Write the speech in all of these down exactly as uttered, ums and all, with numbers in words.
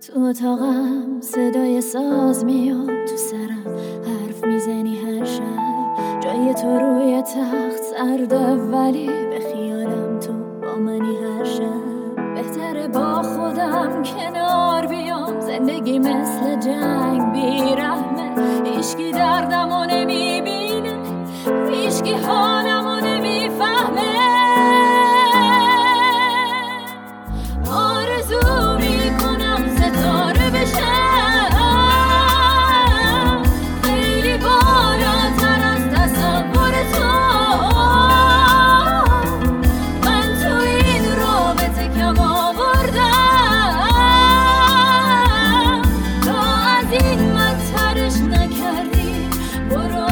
تو اتاقم صدای ساز میاد، تو سرم حرف میزنی هر شب. جای تو روی تخت سرده ولی به خیالم تو با منی هر شب. بهتره با خودم کنار بیام، زندگی مثل جنگ بیرحمه. هیچکی دردمو نمیبینه، هیچکی حالمو نمیفهمه. آرزو میکنم ستاره بشم، خیلی بالاتر از تصور تو. من تو این رابطه کم آوردم، تا از این بدترش نکردی. برو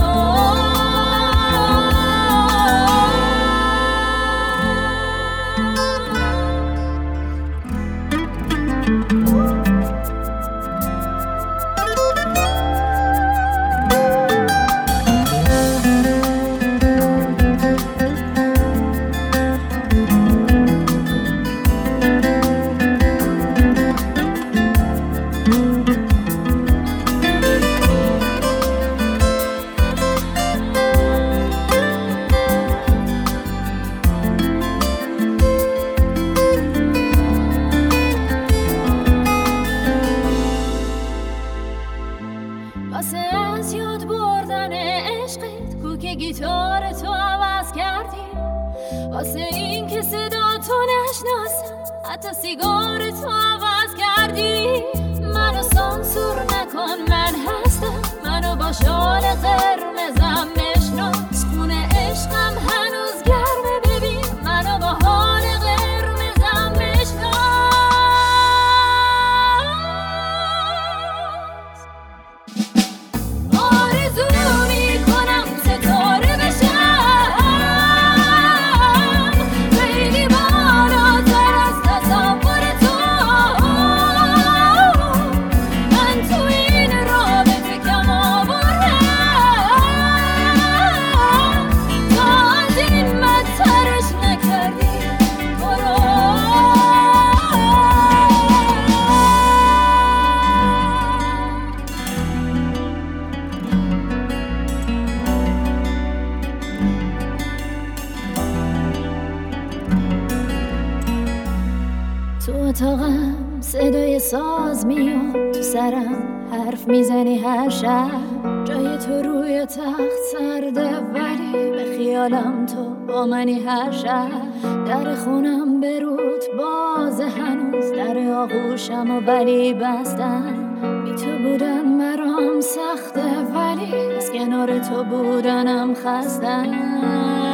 واسه از یاد بردن عشقت کوک گیتار تو عوض کردی. واسه این که صدا تو نشناسم حتی سیگار تو عوض کردی. منو سانسور نکن، من هستم، منو با شال قرمزم نشناس. خونه عشقم هنوز گرمه، ببین منو با حال قرمزم نشناس. تو اتاقم صدای ساز میاد، تو سرم حرف میزنی هر شب. جای تو روی تخت سرده ولی به خیالم تو با منی هر شب. در خونم برود باز هنوز، در آغوشم و ولی بستن. بی تو بودن مرام سخته ولی از کنار تو بودنم خستم.